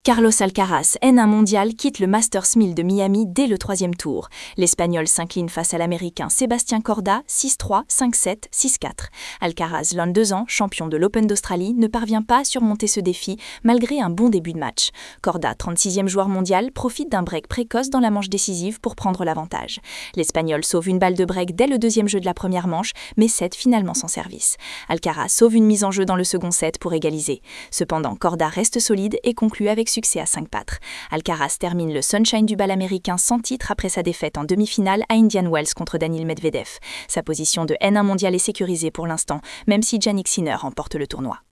Carlos Alcaraz, N1 mondial, quitte le Masters 1000 de Miami dès le troisième tour. L'Espagnol s'incline face à l'Américain Sébastien Corda, 6-3, 5-7, 6-4. Alcaraz, l'un de 2 ans, champion de l'Open d'Australie, ne parvient pas à surmonter ce défi malgré un bon début de match. Corda, 36e joueur mondial, profite d'un break précoce dans la manche décisive pour prendre l'avantage. L'Espagnol sauve une balle de break dès le deuxième jeu de la première manche, mais cède finalement son service. Alcaraz sauve une mise en jeu dans le second set pour égaliser. Cependant, Corda reste solide et conclut avec succès à 5-4. Alcaraz termine le Sunshine du bal américain sans titre après sa défaite en demi-finale à Indian Wells contre Daniil Medvedev. Sa position de N1 mondial est sécurisée pour l'instant, même si Jannik Sinner remporte le tournoi.